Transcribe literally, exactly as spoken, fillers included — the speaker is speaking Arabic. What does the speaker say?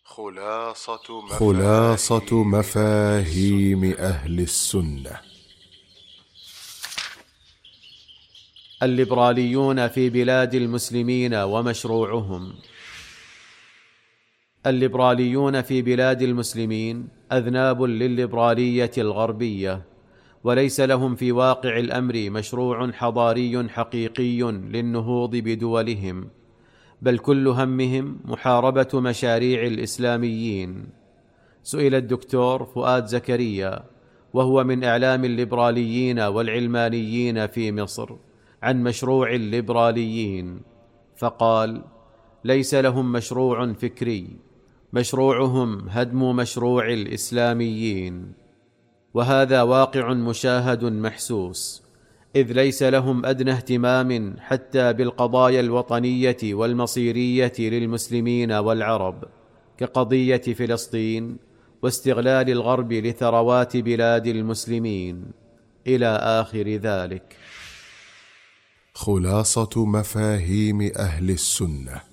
خلاصة مفاهيم, خلاصة مفاهيم أهل السنة. الليبراليون في بلاد المسلمين ومشروعهم. الليبراليون في بلاد المسلمين أذناب للليبرالية الغربية، وليس لهم في واقع الأمر مشروع حضاري حقيقي للنهوض بدولهم، بل كل همهم محاربة مشاريع الإسلاميين. سئل الدكتور فؤاد زكريا، وهو من إعلام الليبراليين والعلمانيين في مصر، عن مشروع الليبراليين، فقال: ليس لهم مشروع فكري، مشروعهم هدم مشروع الإسلاميين. وهذا واقع مشاهد محسوس، إذ ليس لهم أدنى اهتمام حتى بالقضايا الوطنية والمصيرية للمسلمين والعرب، كقضية فلسطين واستغلال الغرب لثروات بلاد المسلمين إلى آخر ذلك. خلاصة مفاهيم أهل السنة.